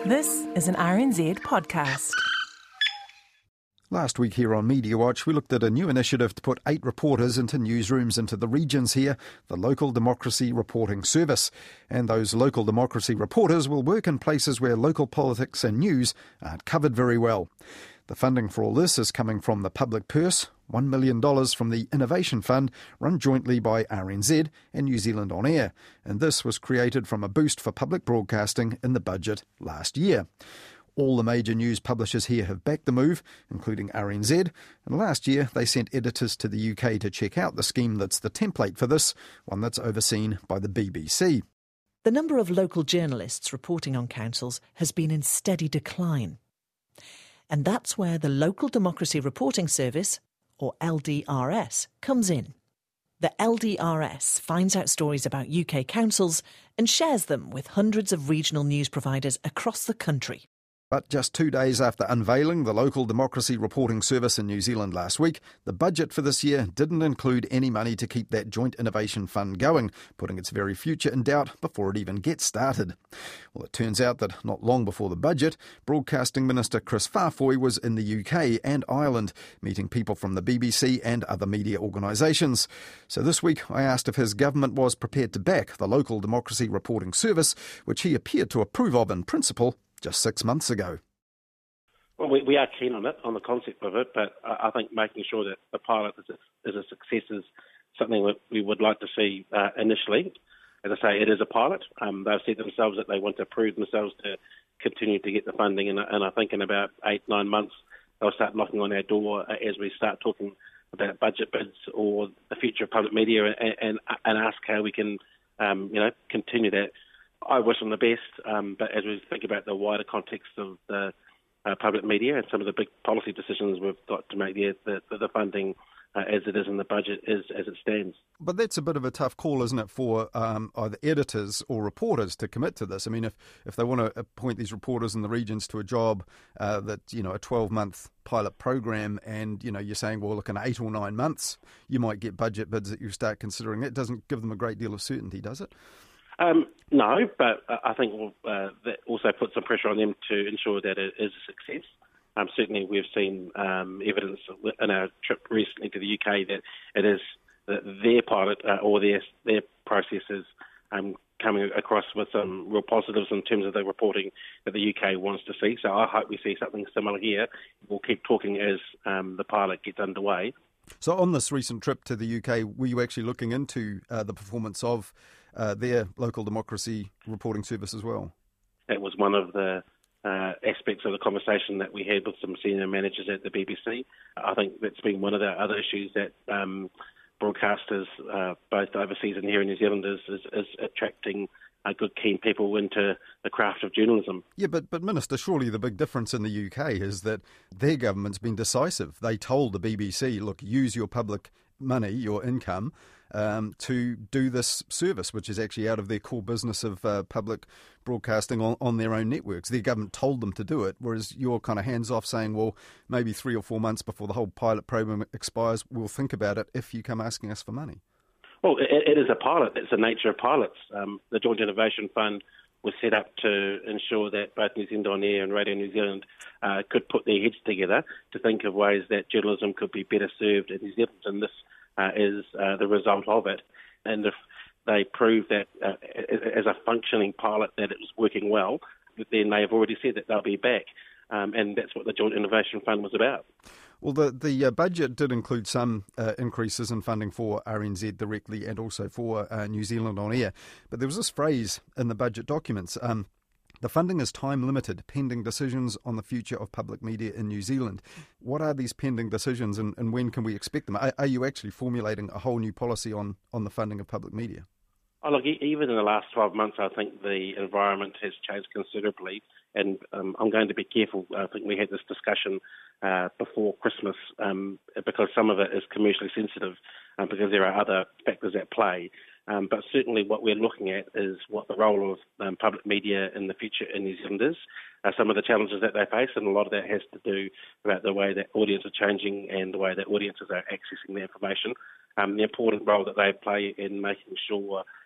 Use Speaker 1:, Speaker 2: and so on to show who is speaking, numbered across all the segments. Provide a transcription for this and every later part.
Speaker 1: This is an RNZ podcast.
Speaker 2: Last week here on Media Watch, we looked at a new initiative to put 8 reporters into newsrooms into the regions here, the Local Democracy Reporting Service. And those local democracy reporters will work in places where local politics and news aren't covered very well. The funding for all this is coming from the public purse, $1 million from the Innovation Fund, run jointly by RNZ and New Zealand On Air. And this was created from a boost for public broadcasting in the budget last year. All the major news publishers here have backed the move, including RNZ, and last year they sent editors to the UK to check out the scheme that's the template for this, one that's overseen by the BBC.
Speaker 3: The number of local journalists reporting on councils has been in steady decline. And that's where the Local Democracy Reporting Service, or LDRS, comes in. The LDRS finds out stories about UK councils and shares them with hundreds of regional news providers across the country.
Speaker 2: But just 2 days after unveiling the Local Democracy Reporting Service in New Zealand last week, the budget for this year didn't include any money to keep that joint innovation fund going, putting its very future in doubt before it even gets started. Well, it turns out that not long before the budget, Broadcasting Minister Chris Farfoy was in the UK and Ireland, meeting people from the BBC and other media organisations. So this week I asked if his government was prepared to back the Local Democracy Reporting Service, which he appeared to approve of in principle just 6 months ago.
Speaker 4: Well, we are keen on it, on the concept of it, but I think making sure that the pilot is a success is something that we would like to see initially. As I say, it is a pilot. They've said themselves that they want to prove themselves to continue to get the funding, and I think in about 8-9 months they'll start knocking on our door as we start talking about budget bids or the future of public media and ask how we can continue that. I wish them the best, but as we think about the wider context of the public media and some of the big policy decisions we've got to make there, the funding as it is in the budget is as it stands.
Speaker 2: But that's a bit of a tough call, isn't it, for either editors or reporters to commit to this? I mean, if they want to appoint these reporters in the regions to a job that, a 12-month pilot program and, you're saying, well, look, in 8 or 9 months, you might get budget bids that you start considering. That doesn't give them a great deal of certainty, does it?
Speaker 4: No, but I think that also puts some pressure on them to ensure that it is a success. Certainly we've seen evidence in our trip recently to the UK that it is their pilot or their process is coming across with some real positives in terms of the reporting that the UK wants to see. So I hope we see something similar here. We'll keep talking as the pilot gets underway.
Speaker 2: So on this recent trip to the UK, were you actually looking into the performance of their Local Democracy Reporting Service as well? That
Speaker 4: was one of the aspects of the conversation that we had with some senior managers at the BBC. I think that's been one of the other issues that broadcasters, both overseas and here in New Zealand, is attracting good, keen people into the craft of journalism.
Speaker 2: Yeah, but Minister, surely the big difference in the UK is that their government's been decisive. They told the BBC, look, use your public money, your income, to do this service, which is actually out of their core business of public broadcasting on their own networks. Their government told them to do it, whereas you're kind of hands-off saying, well, maybe 3 or 4 months before the whole pilot program expires, we'll think about it if you come asking us for money.
Speaker 4: Well, it is a pilot. It's the nature of pilots. The Joint Innovation Fund was set up to ensure that both New Zealand On Air and Radio New Zealand could put their heads together to think of ways that journalism could be better served in New Zealand, and this is the result of it. And if they prove that as a functioning pilot that it was working well, then they've already said that they'll be back. And that's what the Joint Innovation Fund was about.
Speaker 2: Well, the budget did include some increases in funding for RNZ directly and also for New Zealand On Air. But there was this phrase in the budget documents, the funding is time limited, pending decisions on the future of public media in New Zealand. What are these pending decisions and when can we expect them? Are you actually formulating a whole new policy on the funding of public media?
Speaker 4: Oh, look, even in the last 12 months, I think the environment has changed considerably, and I'm going to be careful. I think we had this discussion before Christmas because some of it is commercially sensitive because there are other factors at play. But certainly what we're looking at is what the role of public media in the future in New Zealand is, some of the challenges that they face, and a lot of that has to do about the way that audiences are changing and the way that audiences are accessing the information, the important role that they play in making sure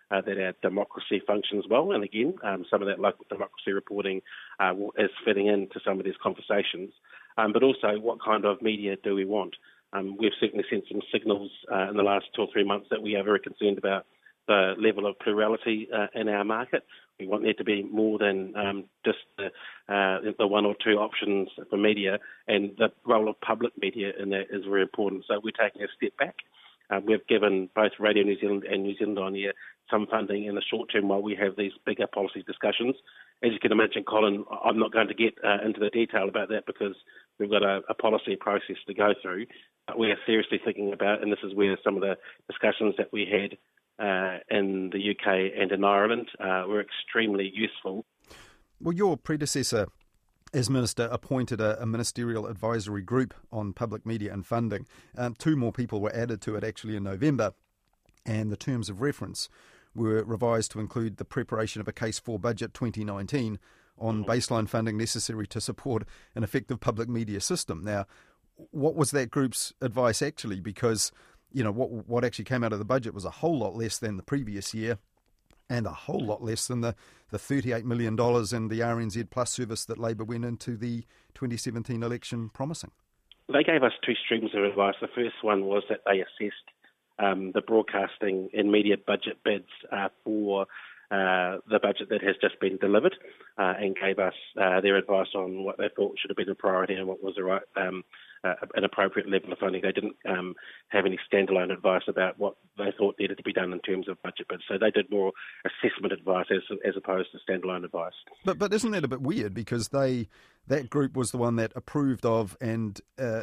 Speaker 4: that our democracy functions well. And again, some of that local democracy reporting is fitting into some of these conversations. But also, what kind of media do we want? We've certainly seen some signals in the last 2 or 3 months that we are very concerned about the level of plurality in our market. We want there to be more than just the one or two options for media, and the role of public media in that is very important. So we're taking a step back. We've given both Radio New Zealand and New Zealand On Air some funding in the short term while we have these bigger policy discussions. As you can imagine, Colin, I'm not going to get into the detail about that because we've got a policy process to go through. But we are seriously thinking about, and this is where some of the discussions that we had in the UK and in Ireland were extremely useful.
Speaker 2: Well, your predecessor as Minister appointed a ministerial advisory group on public media and funding. 2 more people were added to it actually in November, and the terms of reference were revised to include the preparation of a case for Budget 2019 on baseline funding necessary to support an effective public media system. Now, what was that group's advice actually? Because, you know, what actually came out of the budget was a whole lot less than the previous year and a whole lot less than the $38 million in the RNZ Plus service that Labour went into the 2017 election promising.
Speaker 4: They gave us 2 streams of advice. The first one was that they assessed the broadcasting and media budget bids for the budget that has just been delivered and gave us their advice on what they thought should have been a priority and what was the right an appropriate level of funding. They didn't have any standalone advice about what they thought needed to be done in terms of budget bids. So they did more assessment advice as opposed to standalone advice.
Speaker 2: But isn't that a bit weird? Because that group was the one that approved of and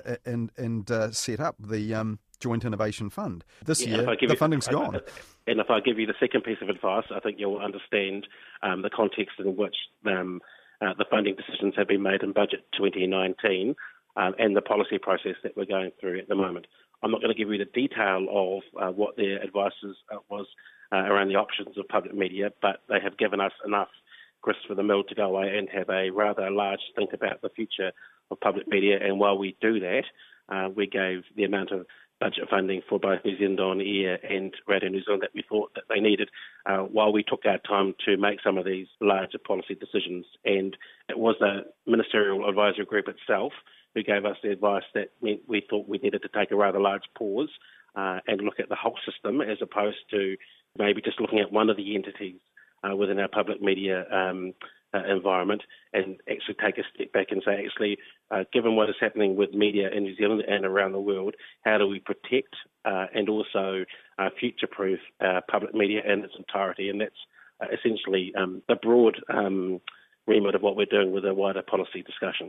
Speaker 2: set up the Joint Innovation Fund. This year, the funding's gone.
Speaker 4: And if I give you the second piece of advice, I think you'll understand the context in which the funding decisions have been made in Budget 2019 and the policy process that we're going through at the moment. I'm not going to give you the detail of what their advice was around the options of public media, but they have given us enough grist for the mill to go away and have a rather large think about the future of public media. And while we do that, we gave the amount of budget funding for both New Zealand On Air and Radio New Zealand that we thought that they needed while we took our time to make some of these larger policy decisions. And it was a ministerial advisory group itself who gave us the advice that meant we thought we needed to take a rather large pause and look at the whole system as opposed to maybe just looking at one of the entities within our public media environment and actually take a step back and say, actually, given what is happening with media in New Zealand and around the world, how do we protect and also future-proof public media in its entirety? And that's essentially the broad remit of what we're doing with a wider policy discussion.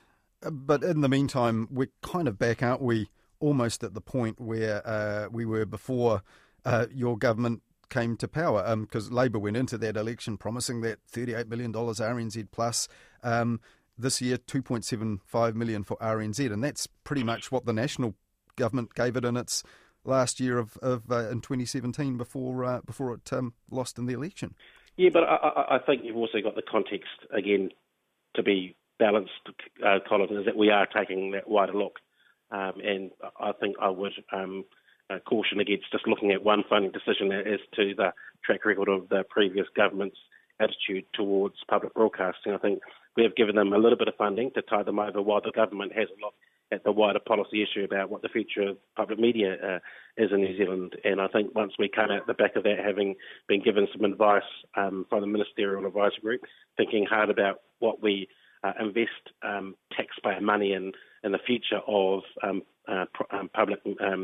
Speaker 2: But in the meantime, we're kind of back, aren't we, almost at the point where we were before your government came to power, because Labour went into that election promising that $38 million RNZ Plus. This year, $2.75 million for RNZ, and that's pretty much what the national government gave it in its last year of in 2017 before it lost in the election. Yeah,
Speaker 4: but I think you've also got the context, again, to be balanced, Colin, is that we are taking that wider look. And I think I would caution against just looking at one funding decision as to the track record of the previous government's attitude towards public broadcasting. I think we have given them a little bit of funding to tie them over while the government has a look at the wider policy issue about what the future of public media is in New Zealand. And I think once we come out the back of that, having been given some advice from the Ministerial Advisory Group, thinking hard about what we invest taxpayer money in the future of public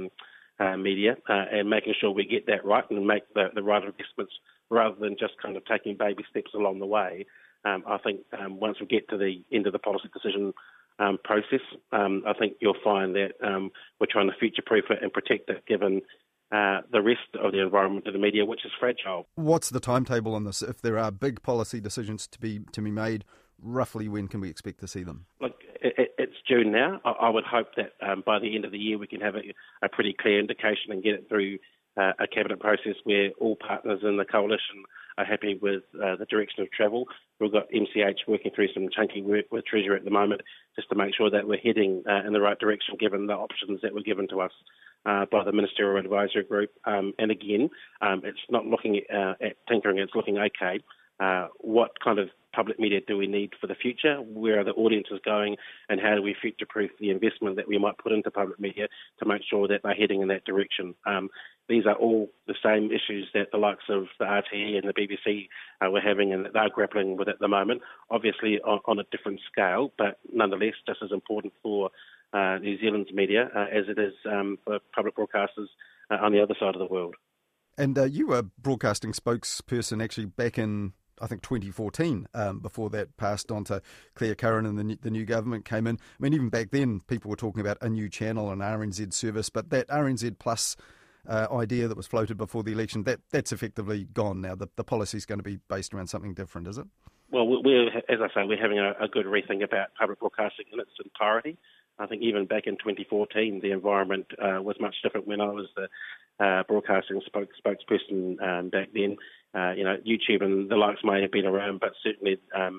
Speaker 4: media and making sure we get that right and make the right investments rather than just kind of taking baby steps along the way. I think once we get to the end of the policy decision process, I think you'll find that we're trying to future-proof it and protect it given the rest of the environment of the media, which is fragile.
Speaker 2: What's the timetable on this? If there are big policy decisions to be made, roughly when can we expect to see them?
Speaker 4: Look, it's June now. I would hope that by the end of the year we can have a pretty clear indication and get it through a cabinet process where all partners in the coalition are happy with the direction of travel. We've got MCH working through some chunky work with Treasury at the moment just to make sure that we're heading in the right direction given the options that were given to us by the Ministerial Advisory Group. And again, it's not looking at tinkering, it's looking, okay, what kind of public media do we need for the future? Where are the audiences going? And how do we future-proof the investment that we might put into public media to make sure that they're heading in that direction? These are all the same issues that the likes of the RTE and the BBC were having and that they're grappling with at the moment, obviously on a different scale, but nonetheless just as important for New Zealand's media as it is for public broadcasters on the other side of the world.
Speaker 2: And you were broadcasting spokesperson actually back in, I think, 2014, before that passed on to Claire Curran and the new government came in. I mean, even back then, people were talking about a new channel, an RNZ service, but that RNZ Plus idea that was floated before the election, that's effectively gone now. The policy's going to be based around something different, is it? Well,
Speaker 4: as I say, we're having a good rethink about public broadcasting in its entirety. I think even back in 2014, the environment was much different when I was the broadcasting spokesperson back then. YouTube and the likes may have been around, but certainly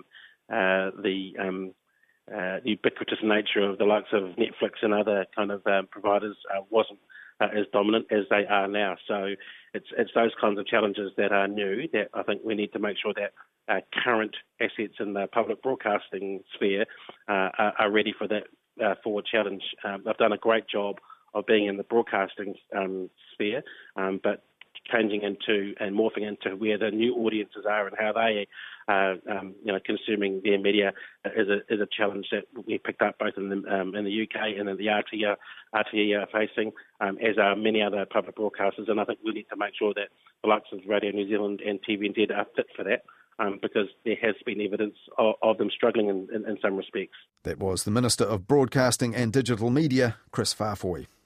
Speaker 4: the ubiquitous nature of the likes of Netflix and other kind of providers wasn't as dominant as they are now. So it's those kinds of challenges that are new that I think we need to make sure that current assets in the public broadcasting sphere are ready for that forward challenge. They've done a great job of being in the broadcasting sphere, but changing into and morphing into where the new audiences are and how they are, consuming their media is a challenge that we picked up both in the UK and in the RTE are facing, as are many other public broadcasters. And I think we need to make sure that the likes of Radio New Zealand and TVNZ are fit for that. Because there has been evidence of them struggling in some respects.
Speaker 2: That was the Minister of Broadcasting and Digital Media, Chris Farfoy.